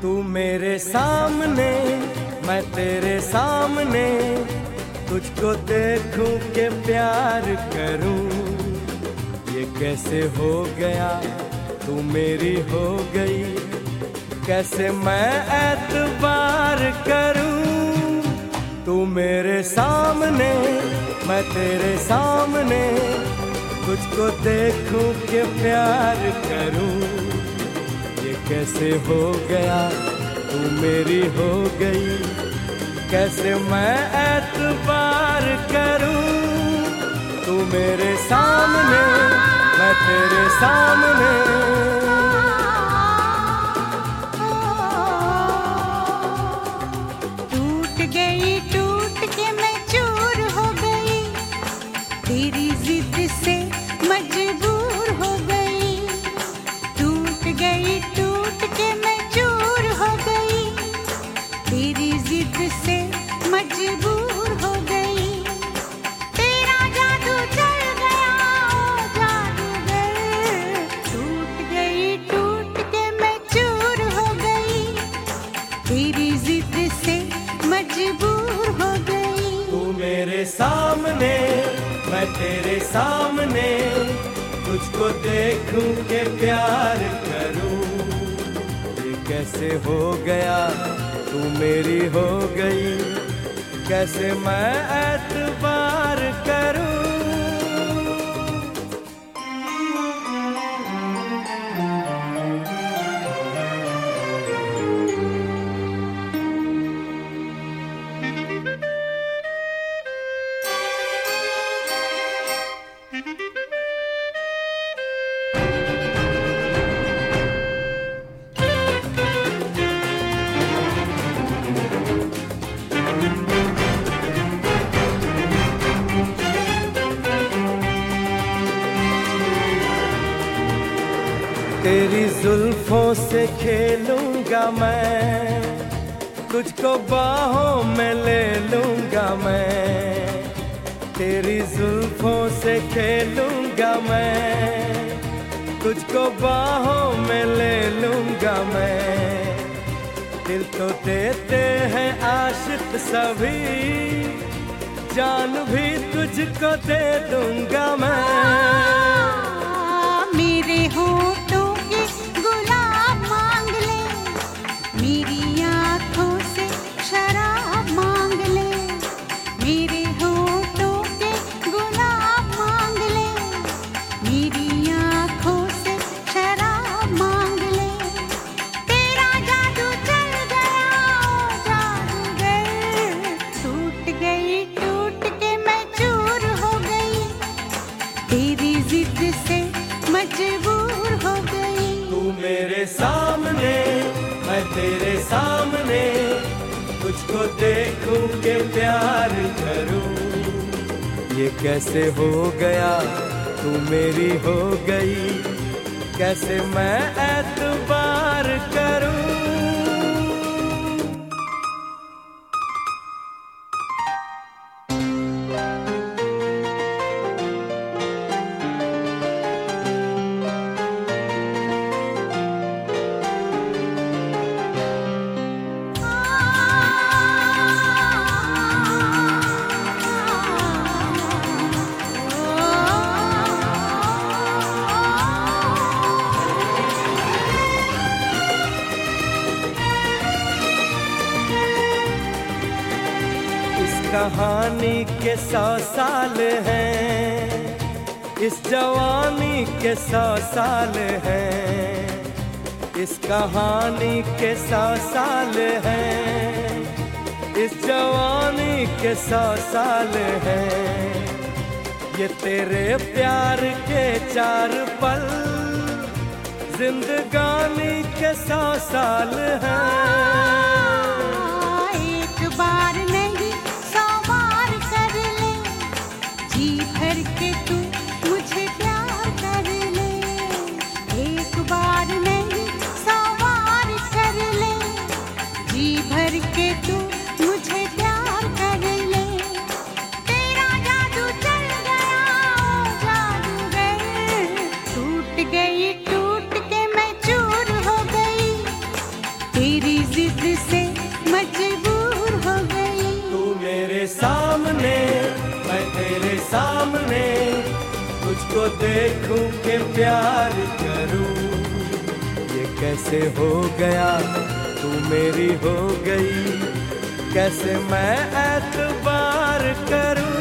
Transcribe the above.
तू मेरे सामने मैं तेरे सामने, तुझको देखूं के प्यार करूं। ये कैसे हो गया तू मेरी हो गई, कैसे मैं एतबार करूं। तू मेरे सामने मैं तेरे सामने, तुझको देखूं के प्यार करूं। ये कैसे हो गया तू मेरी हो गई, कैसे मैं एतबार करूं। तू मेरे सामने मैं तेरे सामने, टूट के मैं चूर हो गई, तेरी जिद से मजबूर हो गई। टूट के मैं चूर हो गई, तेरी जिद से मजबूर हो गई। तेरा जादू चल गया ओ जादूगर, टूट के मैं चूर हो गई, तेरी जिद से मजबूर हो गई। तू मेरे सामने मैं तेरे सामने, तुझको देखूं के प्यार करूं। ये कैसे हो गया तू मेरी हो गई, कैसे मैं एतबार करूं। तेरी जुल्फों से खेलूंगा मैं, तुझको बाहों में ले लूंगा मैं। तेरी जुल्फों से खेलूंगा मैं, तुझको बाहों में ले लूंगा मैं। दिल तो देते हैं आशिक सभी, जान भी तुझको दे दूंगा मैं। मेरे होठों के गुलाब मांग ले, मेरी आँखों से शराब मांग ले। मेरे होठों के गुलाब मांग ले, मेरी आँखों से शराब मांग ले। तेरा जादू चल गया ओ जादूगर, टूट के मैं चूर हो गई, तेरी जिद से मजबूर हो गई। तू मेरे सामने मैं तेरे सामने, तुझको देखूं के प्यार करूं। ये कैसे हो गया तू मेरी हो गई, कैसे मैं एतबार करूं। कहानी के 100 साल हैं, इस जवानी के 100 साल हैं। इस कहानी के 100 साल हैं, इस जवानी के 100 साल हैं। ये तेरे प्यार के 4 पल, जिंदगानी के 100 साल हैं। एक बार नहीं 100 बार कर ले, जी भर के तू मुझे प्यार कर ले। एक बार नहीं 100 बार कर ले, जी भर के तू मुझे प्यार कर ले। तेरा जादू चल गया ओ जादूगर, टूट के मैं चूर हो गई, तेरी सामने, तुझको देखूं के प्यार करूं। ये कैसे हो गया, तू मेरी हो गई, कैसे मैं एतबार करूं।